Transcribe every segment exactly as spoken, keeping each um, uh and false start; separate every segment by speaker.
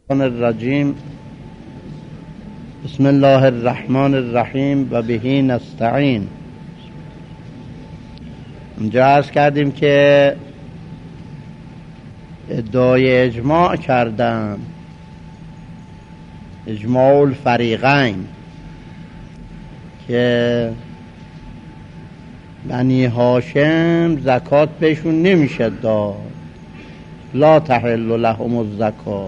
Speaker 1: الرجیم. بسم الله الرحمن الرحیم و بهی نستعین. اونجا عرض کردیم که ادعای اجماع کردن، اجماع الفریقین، که بنی هاشم زکات بهشون نمیشه داد، لا تحل لهم الزکات.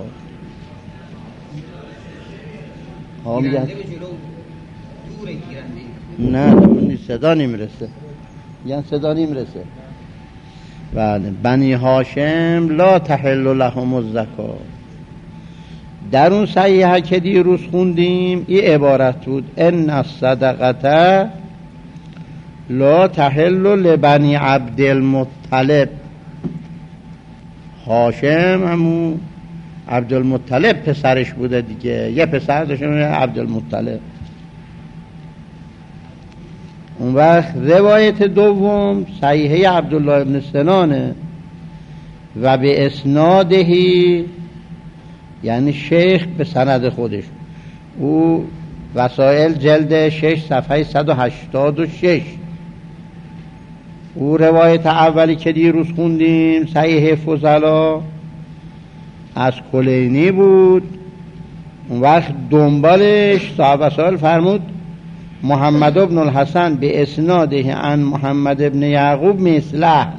Speaker 1: نه دور صدا نمیرسه، یعنی صدا نمیرسه. بله، بنی هاشم لا تحل لهم الزکات. در اون صحیحه که دیروز خوندیم این عبارت بود: ان الصدقه لا تحل لبنی عبدالمطلب. هاشم همون عبدالمطلب پسرش بوده دیگه، یه پسر داشتن عبدالمطلب. اون وقت روایت دوم صحیحه عبدالله ابن سنانه و به اسنادهی، یعنی شیخ به سند خودش. او وسائل جلد شش صفحه صد و هشتاد و شش. او روایت اولی که دیروز خوندیم صحیح فضلا از کلینی بود. اون وقت دنبالش صاحب وسائل فرمود محمد ابن الحسن به اسناده عن محمد ابن یعقوب مثله.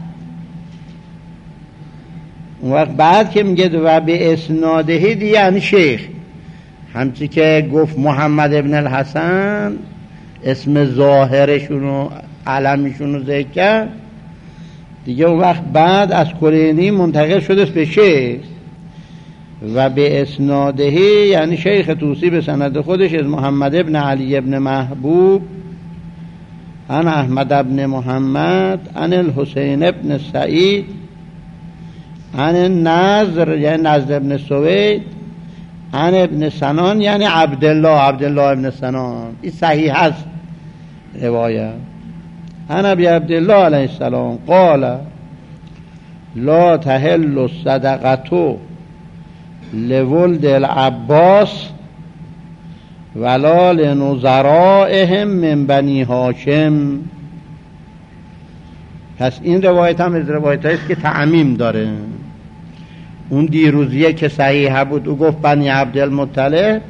Speaker 1: اون وقت بعد که میگه و به اسناده دی یعنی شیخ، همچی که گفت محمد ابن الحسن اسم ظاهرشون و علمیشون رو ذکر کرد دیگه. اون وقت بعد از کلینی منتقل شده به شیخ و به اسناده یعنی شیخ توسی به سند خودش از محمد ابن علی ابن محبوب عن احمد ابن محمد عن الحسین ابن سعید عن النضر یعنی نضر ابن سوید عن ابن سنان یعنی عبدالله عبدالله ابن سنان. این صحیح هست روایت. عن ابی عبدالله علیه السلام قال لا تحل الصدقه لولد العباس ولا لنظرائهم من بنی هاشم. پس این روایت هم از روایت هاییست که تعمیم داره. اون دیروزیه که صحیحه بود او گفت بنی عبدالمطلب،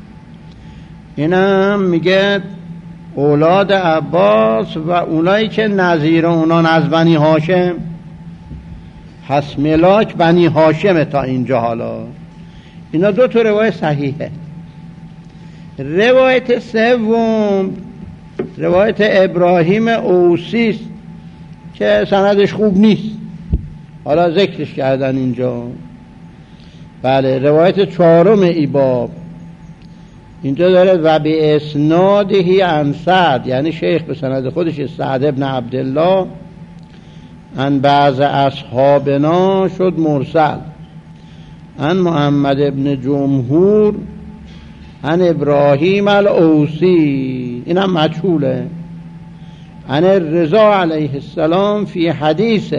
Speaker 1: اینم میگه اولاد عباس و اونایی که نظیر اونان از بنی هاشم. پس ملاک بنی هاشم تا اینجا. حالا اینا دو تا روایت صحیحه. روایت سوم روایت ابراهیم اوسی که سندش خوب نیست، حالا ذکرش کردن اینجا. بله، روایت چهارم ای باب اینجا داره و به اسنادهی عن سعد یعنی شیخ به سند خودش سعد ابن عبدالله عن بعض اصحابنا شد مرسل عن محمد ابن جمهور عن ابراهیم الاوسی، اینم مجهوله، عن الرضا علیه السلام فی حدیث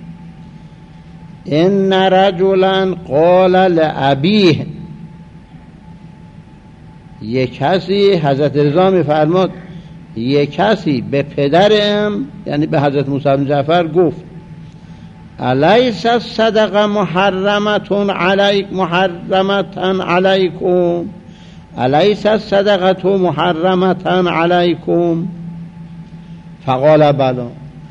Speaker 1: ان رجلا قال لابیه. یک کسی، حضرت رضا میفرماد یک کسی به پدرم یعنی به حضرت موسی بن جعفر گفت الیس الصدقه محرمتون علیک محرمتن علیکم الیس الصدقه محرمتن علیکم فقال بلا.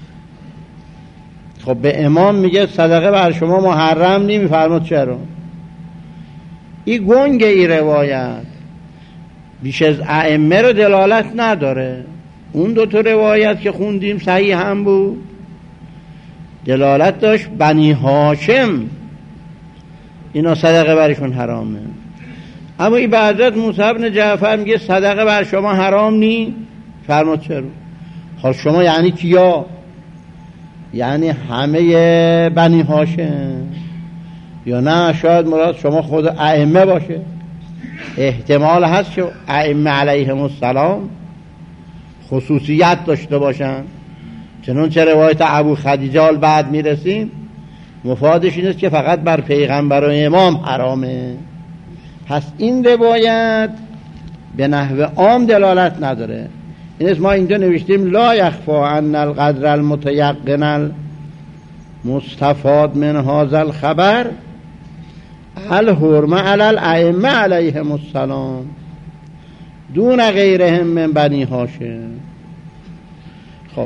Speaker 1: خب به امام میگه صدقه بر شما محرم نی، میفرماد چرا؟ این گنگ این روایت بیش از ائمه رو دلالت نداره. اون دو تا روایت که خوندیم صحیح هم بود، دلالت داشت بنی هاشم اینا صدقه برشون حرامه. اما این به حضرت موسی بن جعفر میگه صدقه بر شما حرام نی، فرمود چرا؟ خب شما یعنی کیا؟ یعنی همه بنی هاشم یا نه شاید مراد شما خود ائمه باشه؟ احتمال هست که ائمه علیهم السلام خصوصیت داشته باشن، چنانچه روایت ابو خدیجه بعد میرسیم مفادش این است که فقط بر پیغمبر و امام حرامه. پس این روایت به نحو عام دلالت نداره. این اسم ما اینجا نوشتیم لا یخفا ان القدر المتیقن المستفاد من هذا الخبر الحرمه علی الائمه علیهم السلام دون غیرهم من بنی هاشم. خب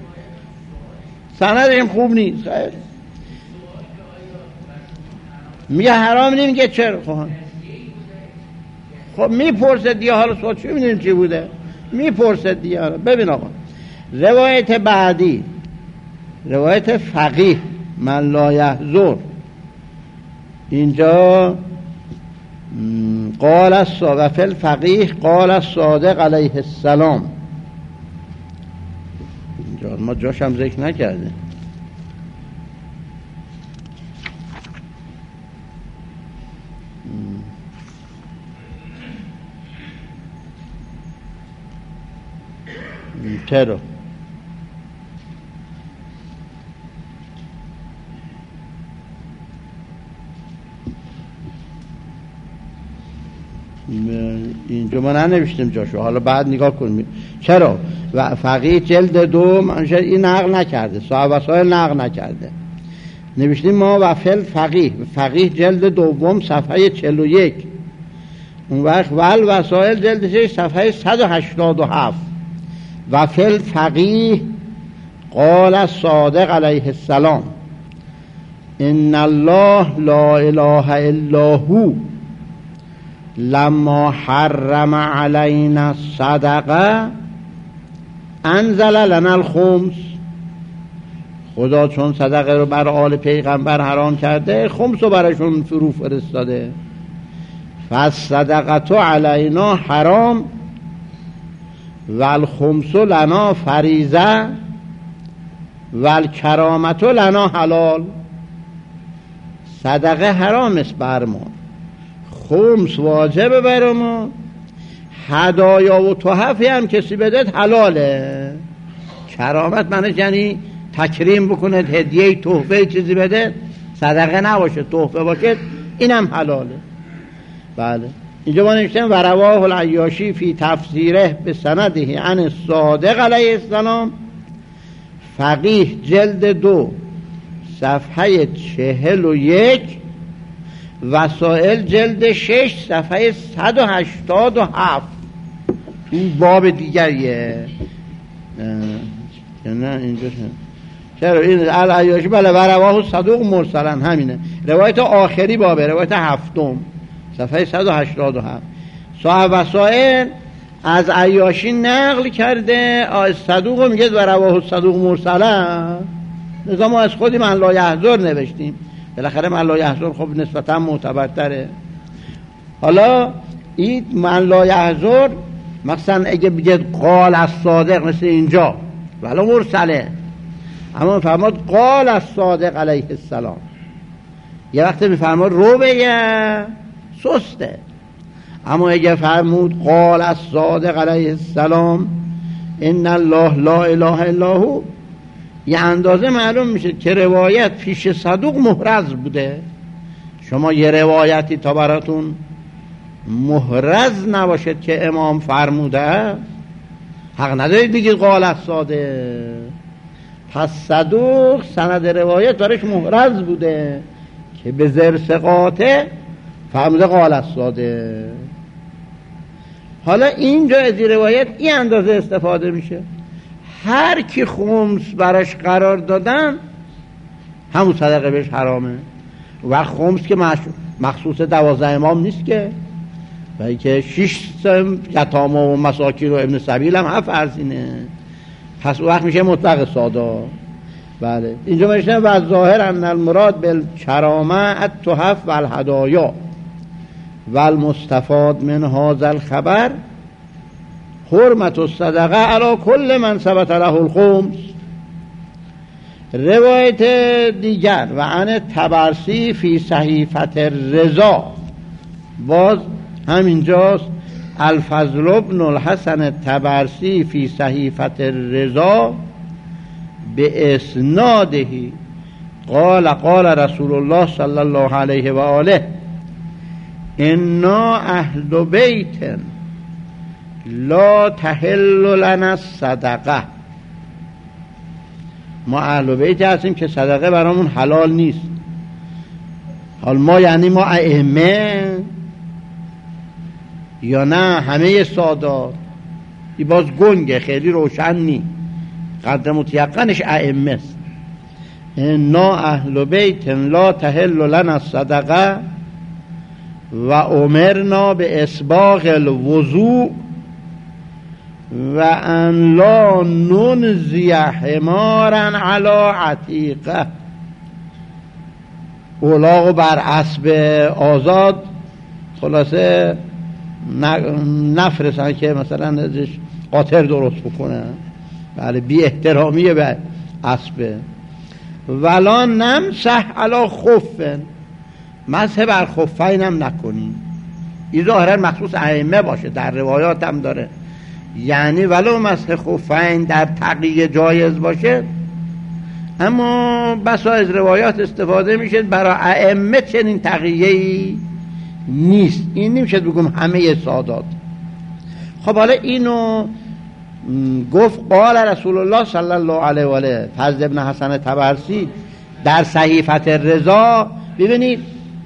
Speaker 1: سندش خوب نیست، میگه حرام نمیگه چرا؟ خب خب میپرسد دیگه، حالا سوال چی میدونیم چی بوده، میپرسد دیگه. حالا ببین آقا روایت بعدی، روایت فقیه من لا یحضر، اینجا قال الصادق و فی الفقیه قال الصادق علیه السلام. اینجا ما جاش هم ذکر نکرده. چرا؟ اینجا ما ننوشتیم جاشو، حالا بعد نگاه کنیم چرا. و فقیه جلد دو منشه این نقل نکرده، صاحب وسائل نقل نکرده، نوشتیم ما و فل فقیه، فقیه جلد دوم صفحه چهل و یک، اون وقت ول وسائل جلد شش صفحه صد و هشتاد و هفت. و فل فقیه قال الصادق علیه السلام ان الله لا اله الا هو لما حرم علینا الصدقه انزل لنا الخمس. خدا چون صدقه رو بر آل پیغمبر حرام کرده، خمس رو براشون فرو فرستاده. فالصدقه علینا حرام والخمس لنا فریضه والکرامت لنا حلال. صدقه حرام است بر ما، خمس واجب بر ما، هدایا و تحفی هم کسی بدهد حلاله. کرامت معنی یعنی تکریم بکنه، هدیه تحفه چیزی بده، صدقه نباشه تحفه باشه، اینم حلاله. بله اینجا ما نوشتیم و رواه العیاشی فی تفسیره به سنده عن الصادق علیه السلام. فقیه جلد دو صفحه چهل و یک، وسائل جلد شش صفحه صد و هشتاد و هفت. این باب دیگریه نه اینجا چرا این العیاشی بله و رواه صدوق مرسلا همینه، روایت آخری بابه، روایت هفتم صفحه صد و هشتاد و هفت. صاحب وسائل از عیاشی نقل کرده، از صدوق میگه و رواه صدوق مرسلا، لذا ما از خودی من لا یحضر نوشتیم، بالاخره من لا یحضر خب نسبتا معتبرتره. حالا این من لا یحضر مثلا اگه بگید قال الصادق مثل اینجا ولی مرسله، اما فرمود قال الصادق علیه السلام، یه وقت میفرمود رو بگه سسته، اما اگه فرمود قال الصادق علیه السلام ان الله لا اله الا هو، یه اندازه معلوم میشه که روایت پیش صدوق محرز بوده. شما یه روایتی تا براتون محرز نباشد که امام فرموده، حق ندارید بگید قال الصادق. پس صدوق سند روایت دارش محرز بوده که به زر ثقاته فرموده قال الصادق. حالا اینجا از این روایت این اندازه استفاده میشه، هر کی خمس براش قرار دادن همون صدقه بهش حرامه. و خمس که مخصوص دوازده امام نیست که، و اینکه شش یتامى و مساکین و ابن سبیل هم هفت فرزینه، پس وقت میشه مطلق صادا. بله اینجا میشه و ظاهر ان المراد بالکرامه التحف والهدایا والمستفاد من هذا الخبر حرمت الصدقه علی کل من ثبت له الخمس. روایت دیگر و عن طبرسی فی صحیفه الرضا، باز همینجاست الفضل ابن الحسن الطبرسی فی صحیفه الرضا به اسناده قال قال رسول الله صلی الله علیه و آله انا اهل بیت لا تحل لنا الصدقه، ما اهل بیت هستیم که صدقه برامون حلال نیست. حال ما یعنی ما ائمه یا نه همه سادات؟ این باز گنگه، خیلی روشن نی، قدر متیقنش ائمه است. انا اهل بیت لا تحل لنا الصدقه و امرنا به اسباغ الوضوء و ان لا ننزی حمارا علی عتیقه. اولاغو بر اسب آزاد خلاصه نفرستن که مثلا ازش قاطر درست بکنن، بله بی احترامی به اسب. ولا نمسح علی خف، مسح بر خفین هم نکنین. این ظاهرا مخصوص ائمه باشه، در روایات هم داره، یعنی ولو مسح خفین در تقیه جایز باشه، اما بسا از روایات استفاده میشه برای ائمه چنین تقیه‌ای نیست. این نمیشه بگم همه سادات. خب حالا اینو گفت قال رسول الله صلی الله علیه و آله، فضل ابن حسن طبرسی در صحیفه الرضا. ببینید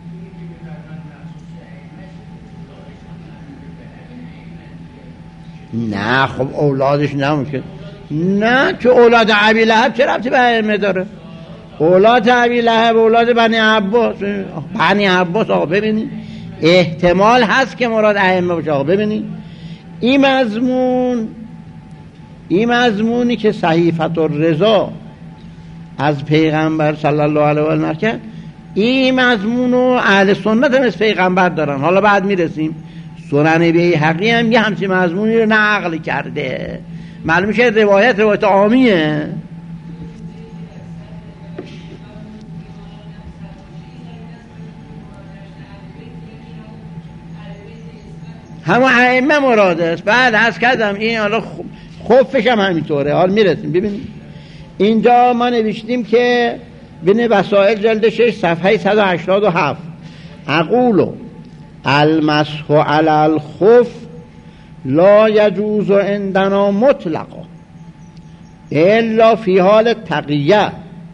Speaker 1: نه خب اولادش نموشه، نه که اولاد ابی لهب چه ربطی به ائمه داره؟ اولاد ابی لهب اولاد بنی عباس، بنی عباس. آقا ببینید احتمال هست که مراد ائمه باشه. آقا ببینید این مضمون، این مضمونی که صحیفه الرضا از پیغمبر صلی الله علیه و آله نقل، این مضمونو اهل سنت هم از پیغمبر دارن. حالا بعد میرسیم سنن بیهقی هم یه همچین مضمونی رو نقل کرده، معلوم میشه روایت روایت عامیه. همه ائمه مراده است. بعد از کردم این حالا خفش هم همینطوره. حالا میرسیم. ببینید اینجا ما نوشتیم که بین وسائل جلد شش صفحه صد و هشتاد و هفت اقولو المسح علی الخف لا یجوز عندنا مطلقا الا فی حال تقیه.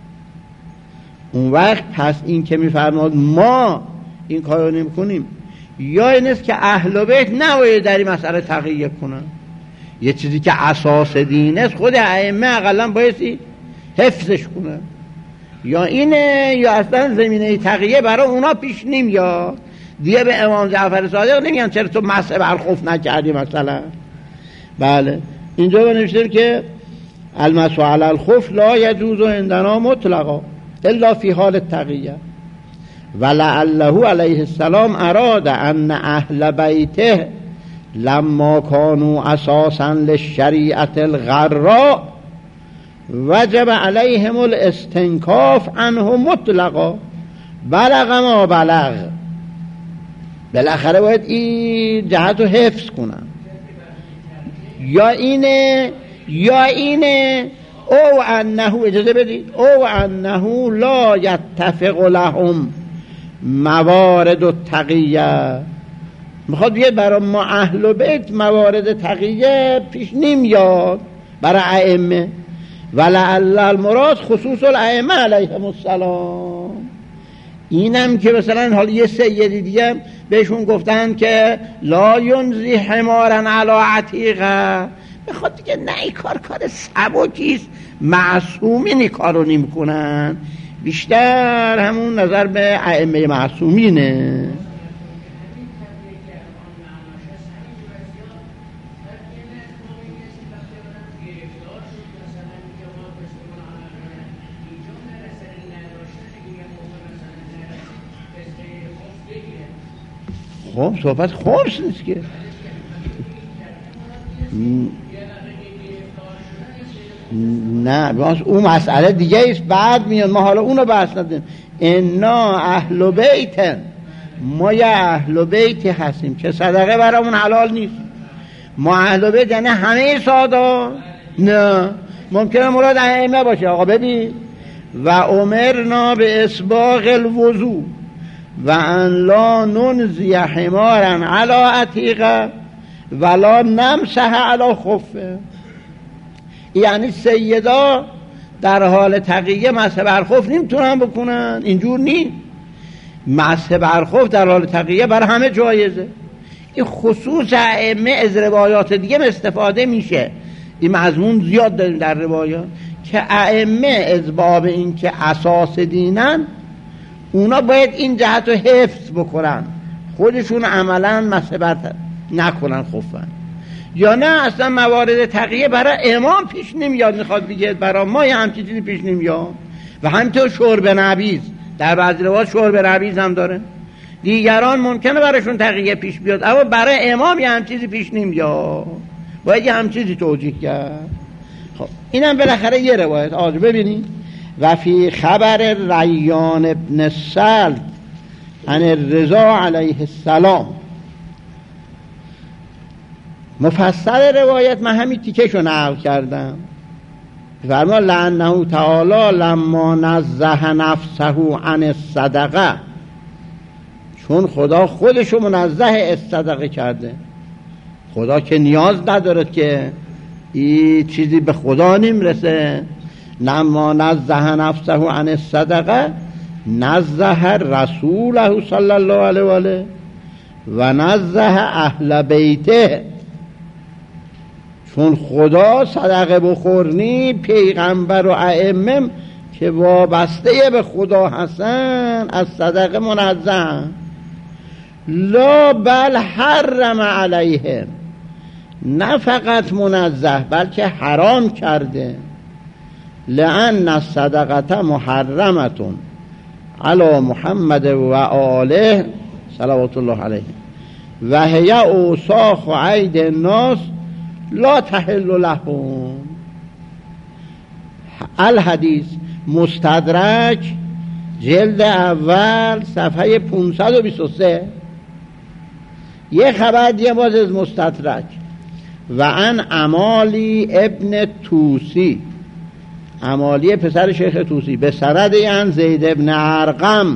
Speaker 1: اون وقت پس این که میفرماد ما این کارو نمی کنیم، یا این است که اهل بیت نباید در این مسئله تقیه کنن. یه چیزی که اساس دین است خود ائمه اقلا بایستی حفظش کنن، یا اینه یا اصلا زمینه تقیه برای اونا پیش نمیاد. دیگه به امام جعفر صادق نمیگن چرا تو مسح بر خف نکردی مثلا. بله اینجا بنوشتیم که المسح علی الخف لا یجوز عندنا مطلقا الا فی حال التقیه ولعله علیه السلام اراد ان اهل بیته لما كانوا اساسا للشریعه الغراء وجب علیهم الاستنکاف عنه مطلقا بلغ ما بلغ. بالاخره باید این جهت رو حفظ کنن. یا اینه یا اینه او انه، اجازه بدید، او انه لا یتفق لهم موارد التقیه. میخواد بیاد برای ما اهل بیت موارد تقیه پیش نمیاد برای ائمه. ولعل المراد خصوص الائمه علیهم السلام. اینم که مثلا حالا یه سیدی دیگه بهشون گفتن که لا ینزی حمارا علی عتیقه، میخواد دیگه نه این کار کار سبکیست، معصومین این کار رو نمی کنن. بیشتر همون نظر به ائمه معصومینه. خب صحبت خمس نیست که نه، باز اون مسئله دیگه ایست بعد میاد. ما حالا اونو بحث ندیم. انا اهل بیت، ما یه اهل بیتی هستیم که صدقه برامون حلال نیست. ما اهل بیت یعنی همه سادا؟ نه، ممکنه مراد ائمه باشه. آقا ببین و امرنا به اسباغ الوضو و ان لا ننزی حمارا علی عتیقه ولا نمسح علی خفه. یعنی سیدا در حال تقیه مسح بر خف نمیتونن بکنن، اینجور نیست. مسح بر خف در حال تقیه بر همه جایزه. این خصوص ائمه از روایات دیگه استفاده میشه. این مضمون زیاد داریم در روایات که ائمه از باب این که اساس دینن، اونا باید این جهت رو حفظ بکنن، خودشون عملا مسح بر نکنن خفن. یا نه اصلا موارد تقیه برای امام پیش نمیاد، میخواد بگه برای ما یه همچین چیزی پیش نمیاد. و همینطور شرب نبیذ، در بعضی روایات شرب نبیذ هم داره. دیگران ممکنه برایشون تقیه پیش بیاد، اما برای امام یه همچین چیزی پیش نمیاد، باید یه همچین چیزی توجیه کرد. خب اینم بالاخره یه روایت. آجا ببینید و فی خبر ریان ابن سلط عن الرضا علیه السلام، مفصل روایت من همین تیکشو نقل کردم. فرما لعنه تعالی لما نزه نفسه عن الصدقه، چون خدا خودشو منزه از صدقه کرده. خدا که نیاز نداره که این چیزی به خدا نمیرسه. لما نزه نفسه عن الصدقه نزه رسوله صلی الله علیه و آله و نزه اهل بیته، چون خدا صدقه بخورنی پیغمبر و ائمه که وابسته به خدا هستن از صدقه منزه. لا بل حرم علیهم، نه فقط منزه بلکه حرام کرده. لأن الصدقه محرمتون علی محمد و آله صلوات الله علیه و هی اوساخ عید الناس لا تحل لهم. الحدیث مستدرک جلد اول صفحه پانصد و بیست و سه. یه خبر دیگه باز از مستدرک و ان امالی ابن توسی، امالی پسر شیخ توسی، به سند ان زید ابن ارقم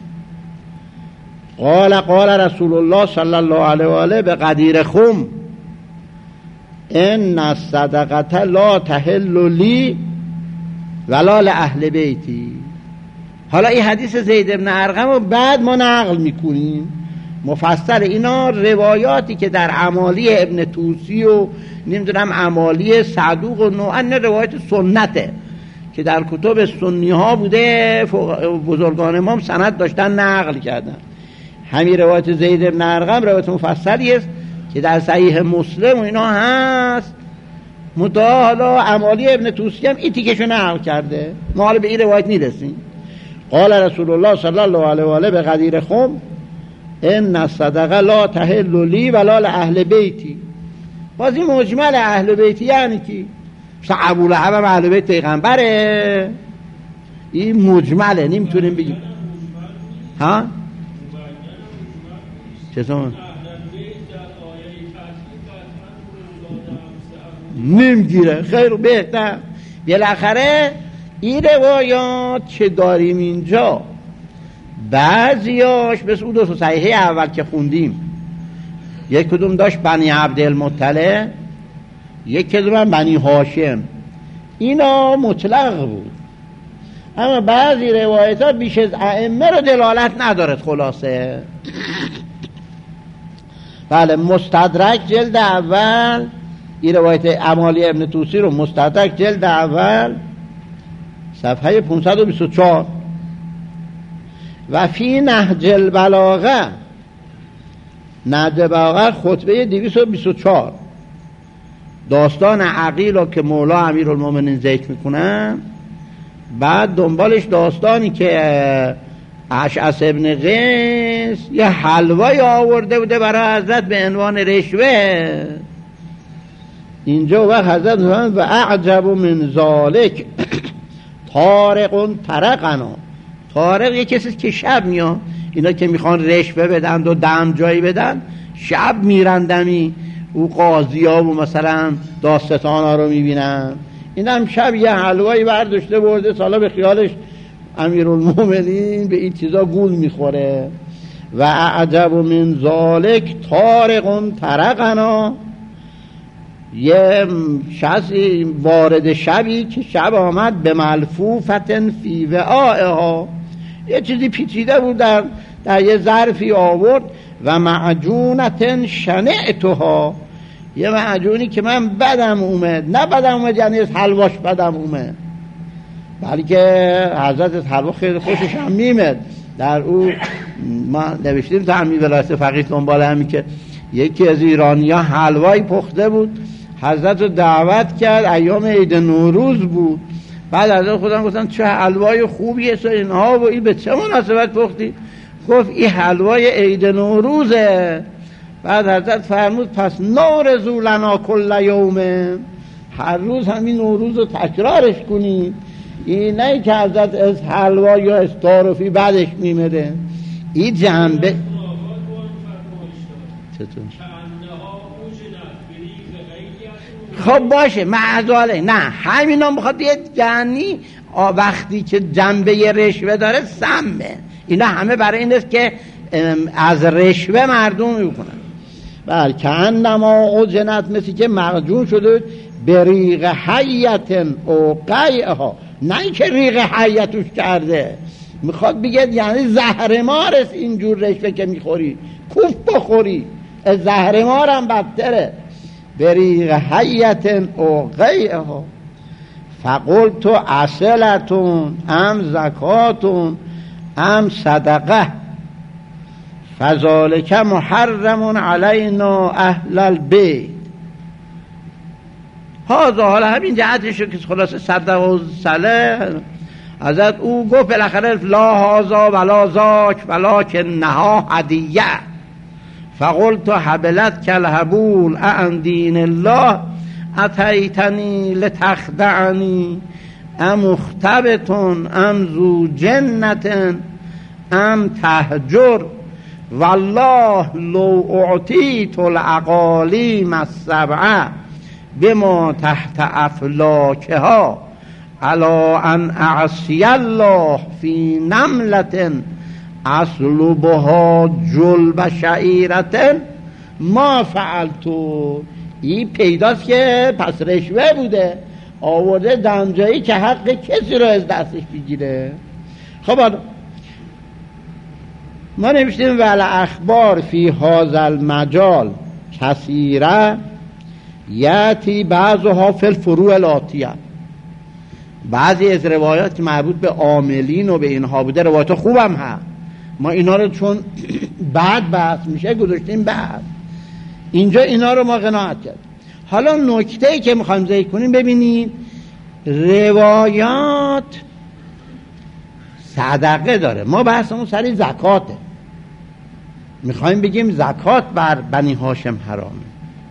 Speaker 1: قال قال رسول الله صلی الله علیه و آله به قدیر خم ان الصدقه لا تحل لی ولا لاهل بیتی. حالا این حدیث زید ابن ارقم رو بعد ما نقل میکنیم مفصل. اینا روایاتی که در امالی ابن توسی و نمیدونم امالی صدوق و نوعا روایت سنته که در کتب سنی ها بوده، بزرگان امام سند داشتن نقل کردن. همین روایت زید ابن ارقم روایت مفصلی است که در صحیح مسلم و اینا هست. مدعا حالا امالی ابن توسی هم این تیکشو نقل کرده، ما حالا به این روایت نیرسیم. قال رسول الله صلی الله علیه و آله به قدیر خم ان الصدقه لا تحل لی ولا لاهل بیتی. باز این مجمل اهل بیتی یعنی کی؟ مثلا ابو لهب هم اهل بیت پیغمبره، این مجمله، نمیتونیم بگیم. ها چطور نمیگیره؟ خیر بهتر. بالاخره این روایات که داریم اینجا بعضیاش مثل اون دو تا صحیحه اول که خوندیم، یک کدوم داشت بنی عبدالمطلب، یک کدوم بنی هاشم، اینا مطلق بود. اما بعضی روایت ها بیش از ائمه رو دلالت ندارد. خلاصه بله، مستدرک جلد اول، این روایت امالی ابن توسی رو مستدرک جلد اول صفحه پانصد و بیست و چهار و فی نهج البلاغه، نهج البلاغه خطبه دویست و بیست و چهار، داستان عقیل رو که مولا امیرالمومنین ذکر میکنن. بعد دنبالش داستانی که اشعث ابن قیس یه حلوایی آورده بوده برای حضرت به عنوان رشوه. اینجا وقت حضرت میفرمایند و اعجب من ذالک طارق طرقنا. طارق یه کسی که شب میاد، اینا که میخوان رشوه بدن و دم جایی بدن شب میرندمی، او قاضی ها و مثلا داستان ها رو میبینن. این هم شب یه حلوایی برداشته برده، سالا به خیالش امیرالمومنین به این چیزا گول میخوره. و اعجب من ذالک طارق طرقنا، یه شخصی وارد شبی که شب آمد به ملفوفتن فی وعائها، یه چیزی پیچیده بود در, در یه ظرفی آورد، و معجونتن شنعتها، یه معجونی که من بدم اومد، نه بدم اومد یعنی از حلواش بدم اومد، بلکه حضرت حلوا خیلی خوشش هم میمد. در او ما نوشتیم تا همین ولایت فقیه دنبال همین که یکی از ایرانی ها حلوایی پخته بود، حضرت رو دعوت کرد، ایام عید نوروز بود، بعد حضرت خودم گفتن چه حلوای خوبیه اینها و این به چه مناسبت پختی؟ گفت این حلوای عید نوروزه. بعد حضرت فرمود پس نورزو لنا کل یوم، هر روز همین نوروز رو تکرارش کنید. این نه که حضرت از حلوا یا از تعارفی بعدش میمده. این جنبه چطور؟ خب باشه معذاله، نه همینا میخواد یه جنی وقتی که جنبه رشوه داره سمه، اینا همه برای این است که از رشوه مردم میکنن. بله که انما عجنت، مثل که مغجون شده به ریغ حیت او قیعها، نه این که ریغ حیتوش کرده، میخواد بگه یعنی زهرمار است اینجور رشوه که میخوری، کوف بخوری از زهرمار هم بدتره. به ریغ حیت او قیعها فقلت اصلتون ام زکاتون ام صدقه فذالک محرم علینا اهل البیت. هازا، حالا همین جهتشو که خلاصه صدق و صله حضرت او گفت بالاخره لا هازا ولا زاک ولکن نها هدیه. فقلت حبلت کالحبول عن دین الله اتیتنی لتخدعنی ام مختبتون ام ذو جنتن ام تهجر والله لو اعطیت العقالیم السبعه بما تحت افلاکها علا ان اعصی الله فی نملة اصلبها جلب شعیرة ما فعلتو. این پیداست که پس رشوه بوده، آورده دنجایی که حق کسی رو از دستش بگیره. خب ما نوشتیم ول اخبار فی هذا المجال کثیره یاتی بعضها فی الفروع الاتیه. بعضی از روایات که مربوط به عاملین و به اینها بوده روایات خوبم هست، ما اینا رو چون بعد بحث میشه گذاشتیم بعد، اینجا اینا رو ما قناعت کرد. حالا نکته‌ای که میخوایم ذکر کنیم ببینید، روایات صدقه داره، ما بحثمون سری زکاته، میخوایم بگیم زکات بر بنی هاشم حرامه.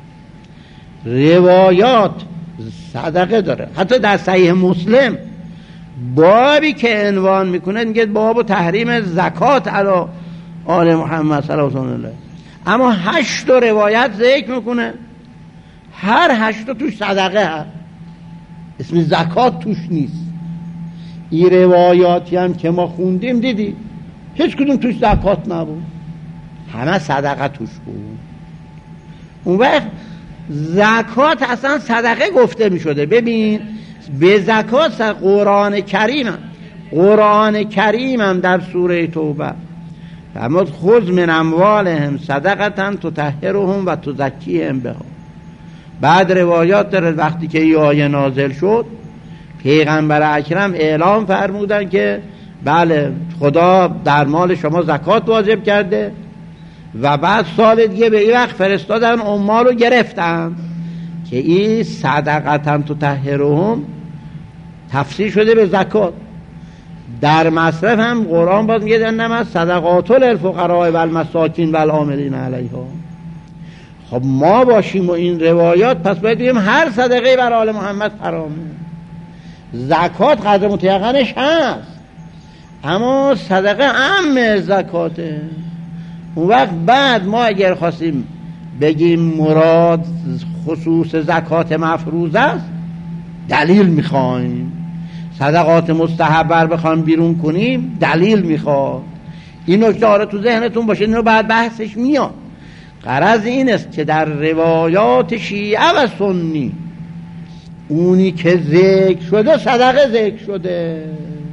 Speaker 1: روایات صدقه داره، حتی در صحیح مسلم بابی که عنوان میکنه میگه باب تحریم زکات علی آل محمد صلی الله علیه و آله، اما هشت روایت ذکر میکنه، هر هشت توش صدقه هست، اسم زکات توش نیست. این روایاتی هم که ما خوندیم دیدی هیچ کدوم توش زکات نبود، همه صدقه توش بود. اون وقت زکات اصلا صدقه گفته می شده. ببین به زکات قرآن کریم هم. قرآن کریم هم در سوره توبه فرمود خذ من اموالهم صدقة تطهرهم و تزکیهم بها. بعد روایات داره وقتی که این آیه نازل شد پیغمبر اکرم اعلام فرمودن که بله خدا در مال شما زکات واجب کرده، و بعد سال دیگه به این وقت فرستادن عمال رو گرفتن که این صدقتاً تطهرهم تفسیر شده به زکات. در مصرف هم قرآن باز میگه انما صدقات للفقراء والمساکین والعاملین علیها. خب ما باشیم و این روایات پس باید بگیم هر صدقه بر آل محمد حرامه. زکات قدر متیقنش هست، اما صدقه عام زکاته. اون وقت بعد ما اگر خواستیم بگیم مراد خصوص زکات مفروض است دلیل میخوایم، صدقات مستحبه بخوایم بیرون کنیم دلیل میخواد. این نکته ها رو تو ذهنتون باشه، اینو بعد بحثش میاد. غرض این است که در روایات شیعه و سنی اونی که ذکر شده صدقه ذکر شده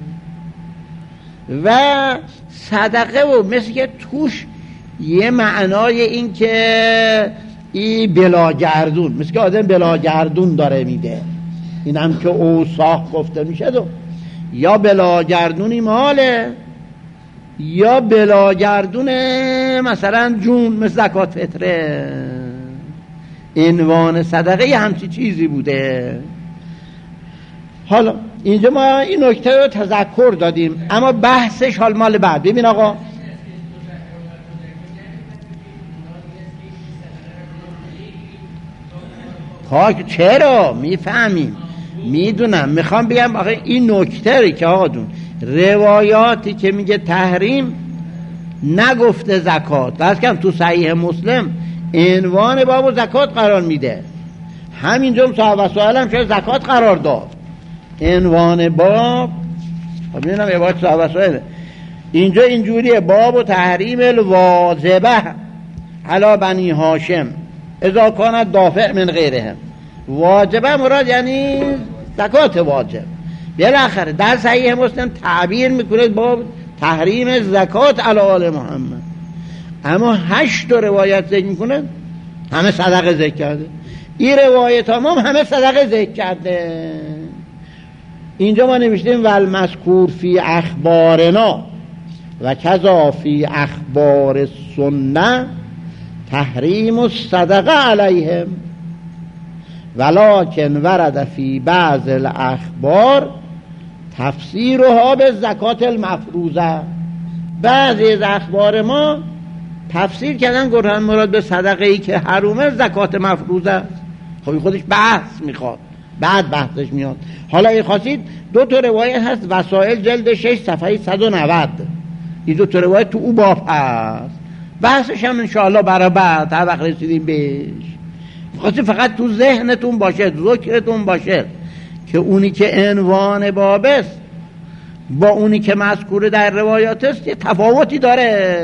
Speaker 1: و صدقه و مثل که توش یه معنای این که ای بلاگردون، مثل که آدم بلاگردون داره میده، این هم که اوساق گفته میشه دو یا بلاگردونی ماله یا بلاگردون مثلا جون مثل زکات فطره. عنوان صدقه یه همچی چیزی بوده. حالا اینجا ما این نکته رو تذکر دادیم، اما بحثش حال مال بعد. ببین آقا پاک چرا میفهمیم میدونم، میخوام بگم آقا این نکته که آقا دون روایاتی که میگه تحریم نگفته زکات، بس کم تو صحیح مسلم عنوان باب و زکات قرار میده، همینجا صاحب وسائل هم شاید زکات قرار داد عنوان باب. ببینم عبارت صاحب وسائل اینجا اینجوریه: باب و تحریم الواجبه علی بنی هاشم اذا کانت دافع من غیرهم. واجبه مراد یعنی زکات واجب. بالاخره در صحیح مسلم تعبیر میکنه باب تحریم زکات علی آل محمد، اما هشت روایت ذکر میکنه همه صدقه ذکر کرده. این روایت هم همه صدقه ذکر کرده. اینجا ما نوشتیم والمذکور فی اخبارنا و کذا فی اخبار سنه تحریم الصدقه علیهم ولکن ورد فی بعض الاخبار تفسیرها به زکات المفروضه. بعضی از اخبار ما تفسیر کردن گفتن مراد به صدقه ای که حرومه زکات مفروضه. خب خودش بحث میخواد، بعد بحثش میاد. حالا این خواستید دو تا روایت هست، وسائل جلد شش صفحه صد و نود، این دو تا روایت تو او باب هست، بحثش هم انشاءالله برای بعد تا وقت رسیدیم بهش. خواستید فقط تو ذهنتون باشه، ذکرتون باشه که اونی که عنوان باب است با اونی که مذکور در روایات است یه تفاوتی داره.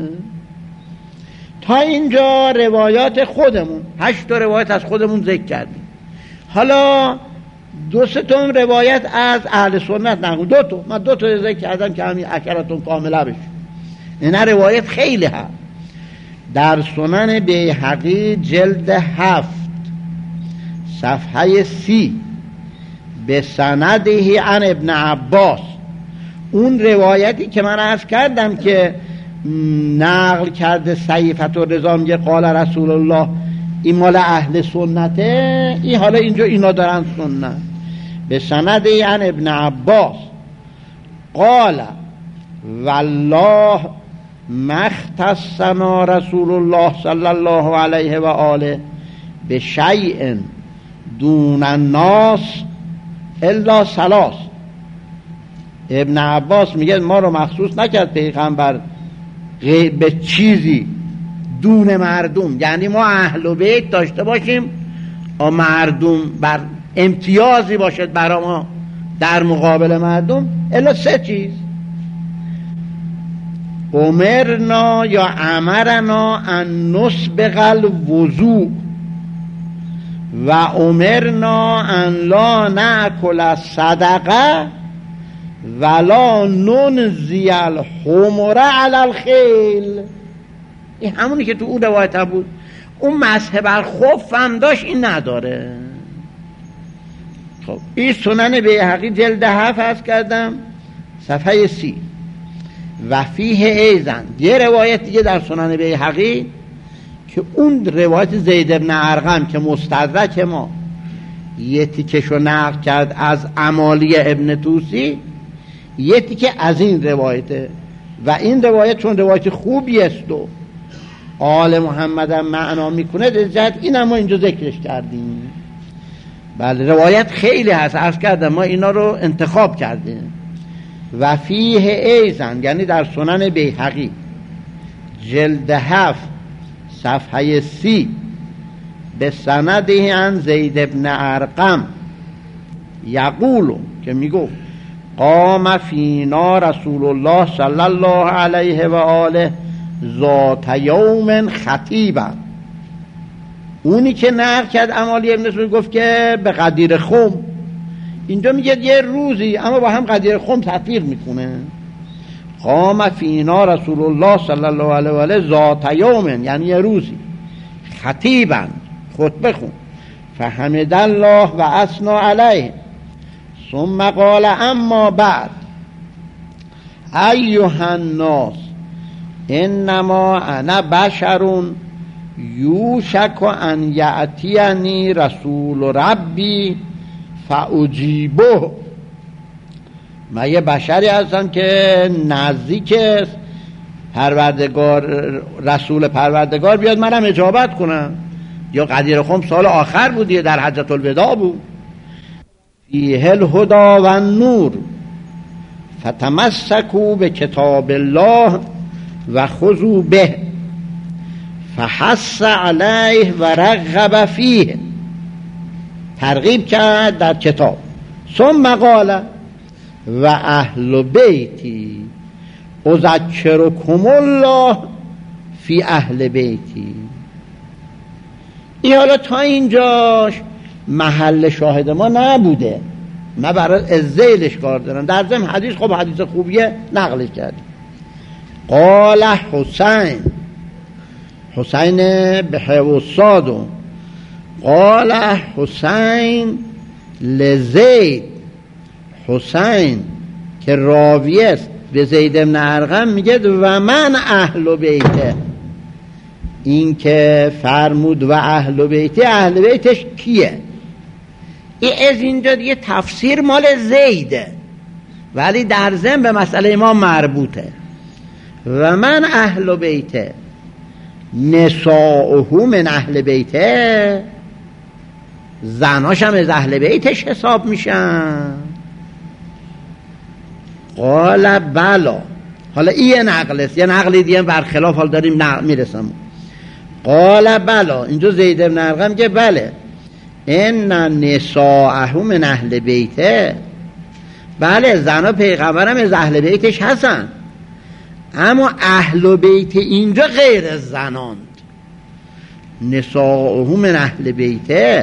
Speaker 1: تا اینجا روایات خودمون، هشت تا روایت از خودمون ذکر کردیم. حالا دو سه تا روایت از اهل سنت نقل، دو تا من دو تا ذکر کردم که همین اکراتون کامله بشه. این روایت خیلی هست. در سنن بیهقی جلد هفت صفحه سی به سنده عن ابن عباس، اون روایتی که من عرض کردم که نقل کرده سیفت و رضا میگه قال رسول الله، این مال اهل سنته. این حالا اینجا اینا دارن سنت. به سنده عن ابن عباس قال والله مختصنا رسول الله صلی الله علیه و آله به شیء دون الناس الا ثلاث. ابن عباس میگه ما رو مخصوص نکرد پیغمبر به چیزی دون مردم، یعنی ما اهل بیت داشته باشیم و مردم بر امتیازی باشد برای ما در مقابل مردم، الا سه چیز: امرنا یا امرنا ان نسبغ الوضوء و امرنا ان لا ناکل الصدقه ولا ننزی الحمر علی الخیل. این همونی که تو اون روایت بود. اون مسح بر خف هم داشت، این نداره. خب این سنن بیهقی جلد هفت هست کردم صفحه سی. و فیه ایزن یه روایت دیگه در سنن بیهقی که اون روایت زید ابن ارقم که مستدرک ما یه تیکشو نقل کرد از امالی ابن توسی، یه تیکه از این روایته. و این روایت چون روایت خوبی است و آل محمد هم معنا میکنه در جهت این هم ما اینجا ذکرش کردیم. بله روایت خیلی هست، عرض کردم ما اینا رو انتخاب کردیم. و فیه ایزن یعنی در سنن بیهقی جلد هفت صفحه سی به سنده عن زید ابن ارقم یقولو که میگو قام فینا رسول الله صلی الله علیه و آله ذات یوم خطیبا. اونی که نقل کرد امالی ابن سعود گفت که به قدیر خم، اینجا میگه یه روزی، اما با هم قدیر خم تطبیق میکنه. قام فینا رسول الله صلی الله علیه و آله ذات یوم، یعنی یه روزی، خطیبا، خطبه خون، فحمد الله و اثنا علیه، ثم قال اما بعد ایها الناس انما انا بشر یوشک ان یأتینی رسول ربی فاجیبه. من یه بشری هستم که نزدیک پروردگار، رسول پروردگار بیاد منم اجابت کنم. یا قدیر خم سال آخر بودیه، در حجة الوداع بود. فیه الهدی و النور فتمسکوا به کتاب الله و خذوا به فحث علیه و رغب فیه، ترغیب کرد در کتاب. ثم قال و اهل بیتی اذکرکم الله فی اهل بیتی. این حالا تا اینجاش محل شاهد ما نبوده، من برای ازیلش کار دارم. در ضمن حدیث خب حدیث خوبیه، نقلش کردیم. قال حسین، حسین به وصادو، قال حسین لزید، حسین که راوی است به زید بن ارقم میگه و من اهل بیته. این که فرمود و اهل بیته، اهل بیتش کیه؟ این از اینجا دیگه تفسیر مال زیده، ولی در ضمن به مسئله ما مربوطه. و من اهل بیته نساؤه من اهل بیته، زناش هم از اهل بیتش حساب میشن. قال بلا. حالا این یه نقل است، یه نقلی دیگه برخلاف حال داریم نقل میرسم. قال بلا، اینجا زید بن ارقم که بله، ان نساءه من اهل بیته، بله زنا پیغمبرم از اهل بیتش هستن، اما اهل بیت اینجا غیر از زناند. نساءه من اهل بیته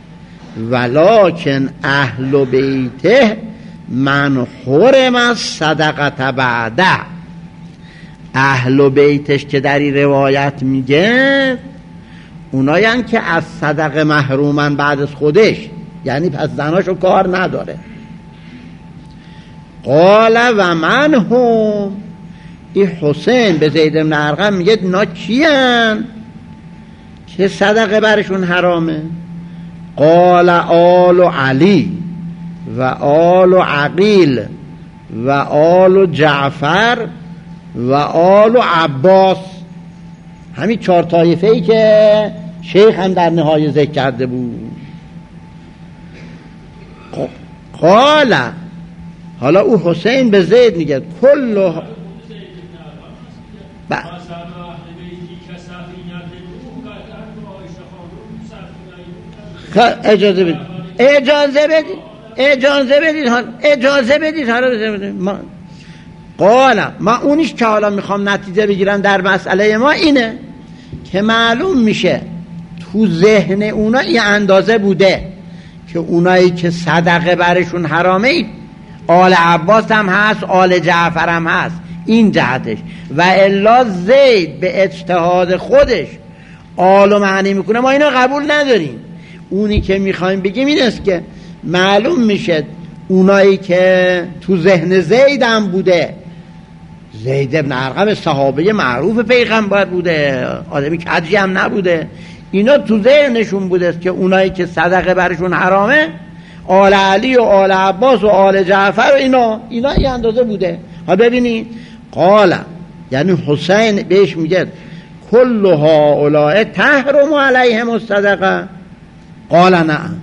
Speaker 1: ولکن اهل بیته من حرم از صدقه بعده. اهل بیتش که در این روایت میگه اونایان که از صدقه محرومن بعد از خودش، یعنی پس زناشو کار نداره. قال و من هم، این حسین به زید بن ارقم میگه نا کیان که صدقه برشون حرامه؟ قال آل علی و آل عقیل و آل جعفر و آل عباس، همین چهار طایفه ای که شیخ هم در نهایه ذکر کرده بود. قال، حالا او حسین به زید میگه کل ب... اجازه بدید اجازه بدید اجازه بدید اجازه بدید حالا قال ما اونیش که حالا میخوام نتیجه بگیرم در مسئله ما اینه که معلوم میشه تو ذهن اونا این اندازه بوده که اونایی که صدقه برشون حرامه آل عباس هم هست، آل جعفر هم هست، این جهتش. و الا زید به اجتهاد خودش آلو معنی میکنه، ما اینو قبول نداریم. اونی که میخوایم بگیم این است که معلوم میشه اونایی که تو ذهن زید هم بوده، زید ابن ارقم صحابه معروف پیغمبر بوده، آدمی کجی هم نبوده، اینا تو ذهنشون بوده که اونایی که صدقه برشون حرامه آل علی و آل عباس و آل جعفر و اینا اینا این اندازه بوده. ها ببینید قال، یعنی حسین بهش میگه کل هؤلاء تحرم علیهم الصدقه. قال نعم.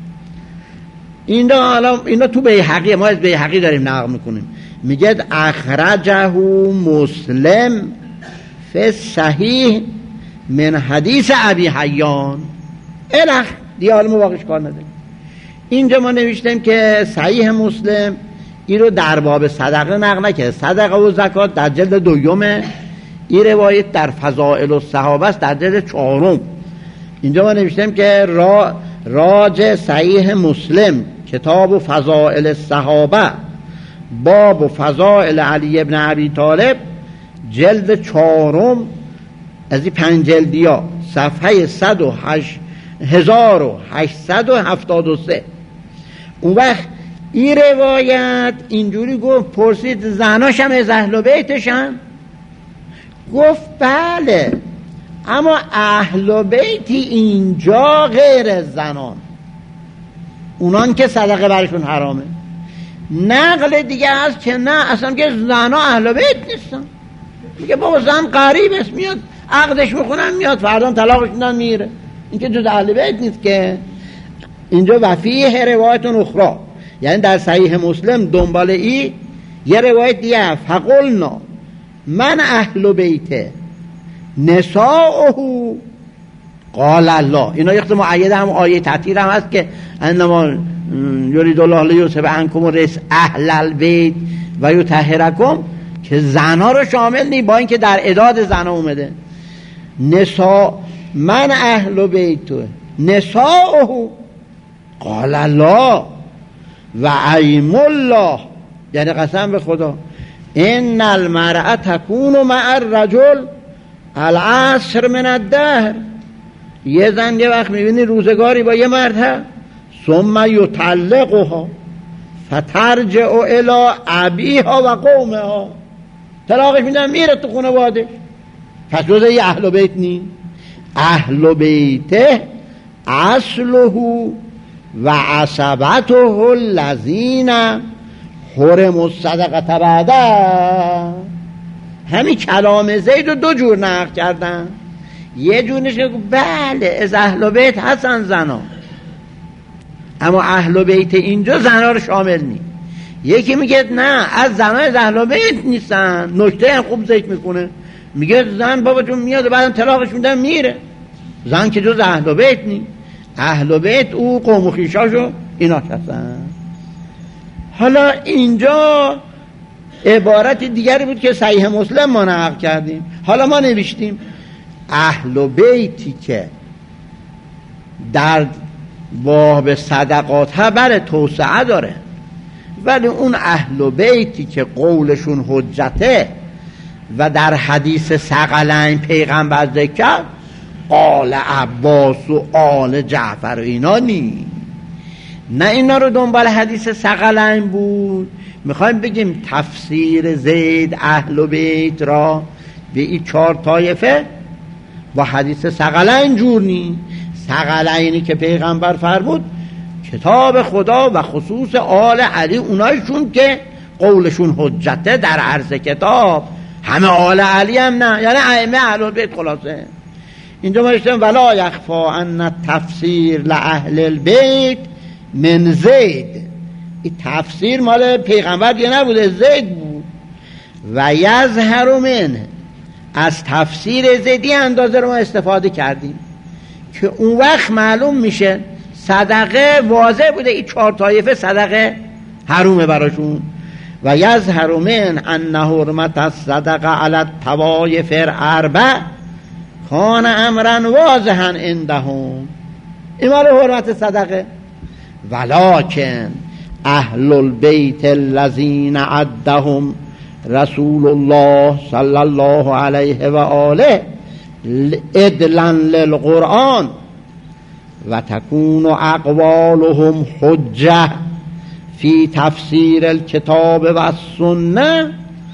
Speaker 1: اینا حالا اینا تو بیهقی، ما از بیهقی داریم نقل میکنیم، میگه اخرجه مسلم فی صحیح من حدیث ابی حیان الخ دیگه. حالا ما واقعش کار نداریم. اینجا ما نوشتیم که صحیح مسلم این رو در باب صدقه نقل نکرده. صدقه و زکات در جلد دومه، این روایت در فضائل الصحابه است در جلد چهارم. اینجا ما نوشتیم که را راج صحیح مسلم کتاب و فضائل الصحابه باب و فضائل علی ابن ابی طالب جلد چهارم از این پنج جلدی ها صفحه صد و هزار و هشتصد و هفتاد و سه. اون وقت این روایت اینجوری گفت، پرسید زناش هم از اهل بیتشن؟ گفت بله، اما اهل بیتی اینجا غیر از زنان، اونان که صدقه برشون حرامه. نقل دیگه هست که نه اصلا که زنا اهل بیت نیستن، میگه بابا زن قریب است میاد عقدش میخونن میاد فردا طلاقش میدن میره، این که جز اهل بیت نیست که. اینجا وفیه روایت اخرى، یعنی در صحیح مسلم دنبال ای یه روایت دیگه فقلنا من اهل بیته نساؤه قال الله. اینا یخت معید هم آیه تطهیر هم هست که انما یرید الله لیذهب عنکم الرجس اهل البیت و یطهرکم، که زنا رو شامل نی، با اینکه در اعداد زنا اومده. نساء من اهل بیته نساؤه قال الله و ایم الله، یعنی قسم به خدا ان المرأة تکون مع الرجل العصر من الدهر. یه زن یه وقت میبینی روزگاری با یه مرد هست، ثم یطلقها فترجع الی ابیها و قومها، طلاقش میدن میره تو خانواده. پس جزء یه اهل بیت نی. اهل بیته اصله و عصبته الذین حرموا الصدقه بعده. همین کلام زید رو دو جور نقل کردن. یه جور نشه بله از اهل بیت هستن زنا، اما اهل بیت اینجا زنا رو شامل نی. یکی میگه نه از زنا از اهل بیت نیستن. نکته هم خوب ذکر میکنه، میگه زن بابا جون میاد و بعدم طلاقش میدن میره، زن که جز اهل بیت نی. اهل بیت او قوم و خویشاشو اینا هستن. حالا اینجا عبارت دیگری بود که صحیح مسلم ما نقل کردیم. حالا ما نوشتیم اهل بیتی که در باب صدقات ها بر توسعه داره، ولی اون اهل بیتی که قولشون حجته و در حدیث ثقلین پیغمبر ذکر آل عباس و آل جعفر و اینا نی، نه اینا رو دنبال حدیث ثقلین بود. میخوایم بگیم تفسیر زید اهل بیت را به این چهار طایفه با حدیث ثقلین جور نی. ثقلینی که پیغمبر فرمود کتاب خدا و خصوص آل علی، اونایشون که قولشون حجته در عرض کتاب، همه آل علی هم نه، یعنی ائمه اهل بیت. خلاصه اینجا ما اشتیم ولا یخفا ان تفسیر لأهل البیت من زید. این تفسیر مال پیغمبر دیگه نبوده، زید بود. و یظهر من، از تفسیر زیدی اندازه رو ما استفاده کردیم که اون وقت معلوم میشه صدقه واضح بوده این چهار طایفه صدقه حرومه براشون. و یظهر من ان حرمت الصدقه علی الطوایف الاربع کان امرا واضحا عندهم. این مال حرمت صدقه. ولکن اهل البیت الذین عدهم رسول الله صلی الله علیه و آله عدلا للقرآن و تکون اقوالهم حجه فی تفسیر الکتاب و السنه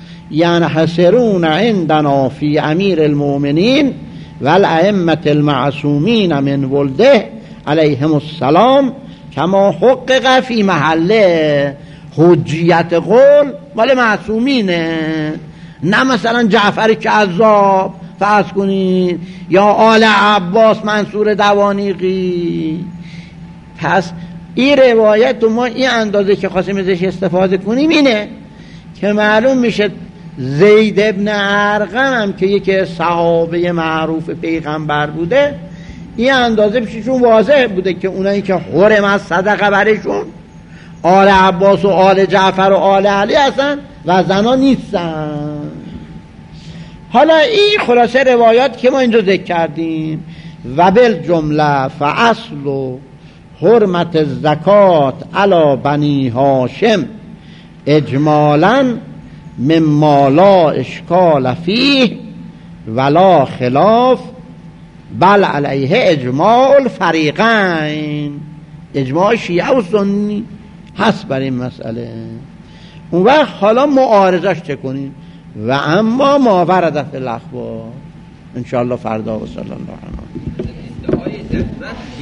Speaker 1: ینحصرون عندنا فی امیر المؤمنین و الائمه المعصومین من ولده علیهم السلام کما حقق فی محله. حجیت قول مال معصومینه، نه مثلا جعفر کذاب فرض کنید یا آل عباس منصور دوانیقی. پس این روایت ما این اندازه که خواستیم ازش استفاده کنیم اینه که معلوم میشه زید ابن ارقم هم که یکی صحابه معروف پیغمبر بوده، این اندازه پیششون واضح بوده که اونایی که حرم از صدقه برشون آل عباس و آل جعفر و آل علی هستن و زنا نیستن. حالا این خلاصه روایات که ما اینجا ذکر کردیم. و بالجمله فاصل و حرمت الزکات علی بنی هاشم اجمالا مما لا اشکال فیه ولا خلاف بل علیه اجماع الفریقین، اجماع شیعه و سنی هست بر این مسئله. اون وقت حالا معارضش چه کنیم؟ و اما ما ورد فی الاخبار انشاءالله فردا و صلی الله علیه